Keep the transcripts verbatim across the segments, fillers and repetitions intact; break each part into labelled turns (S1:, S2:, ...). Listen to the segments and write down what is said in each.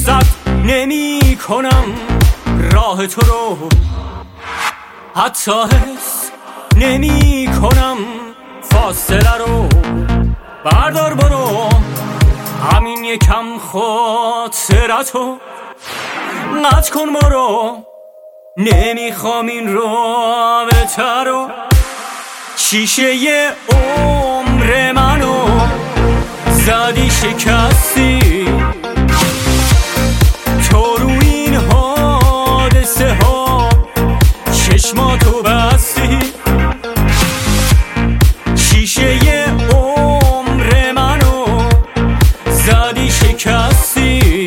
S1: رد نمی کنم راه تو رو، حتی حس نمی کنم فاصله رو. بردار برو همین یکم خاطرتو قطع کن برو، نمیخوام این رابطه رو. شیشه ی عمر منو زدی شکستی، تو رو این حادثه ها چشماتو بستی. شیشه ی عمر منو زدی شکستی،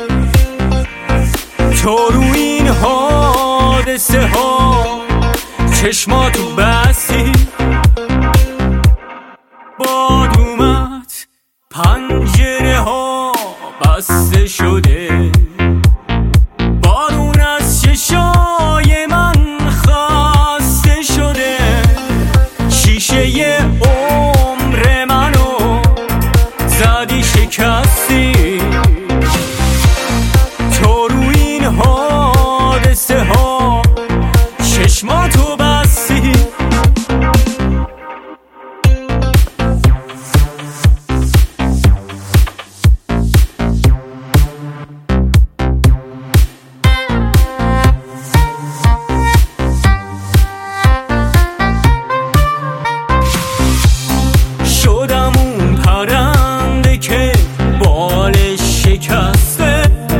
S1: تو رو این حادثه ها چشماتو بستی. باد اومد پنجره ها بسته شده، بارون از چشای من خسته شده. شیشه ی عمر منو زدی شکستی، تو رو این حادثه ها چشماتو بستی. شدم اون پرنده که بالش شکسته،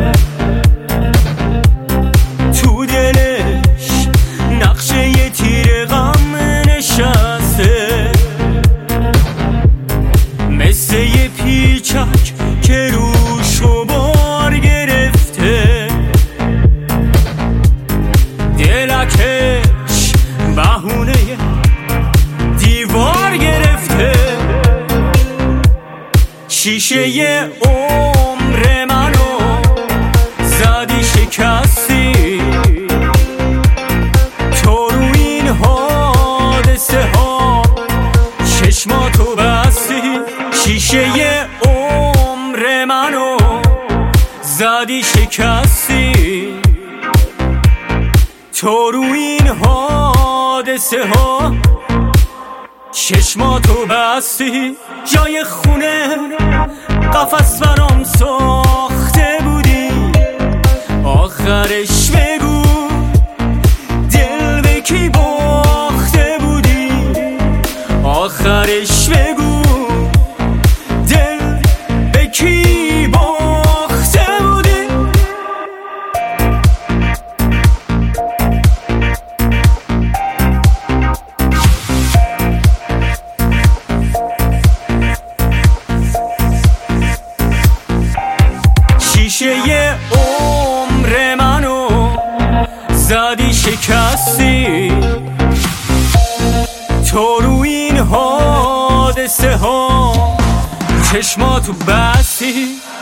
S1: تو دلش نقشه یه تیر غم نشسته، مثل یه پیچک که روشو بار گرفته. دلکش بهونه دیوار گرفته. شیشه ی عمر منو زدی شکستی، تو رو این حادثه ها چشماتو بستی. شیشه ی عمر منو زدی شکستی، تو رو این حادثه ها چشماتو بستی. جای خونه قفس برام ساخته بودی، آخرش بگو دل به کی باخته بودی. آخرش بگو دل به کی باخته بودی. شیشه ی عمر منو زدی شکستی، تو رو این حادثه ها چشماتو بستی.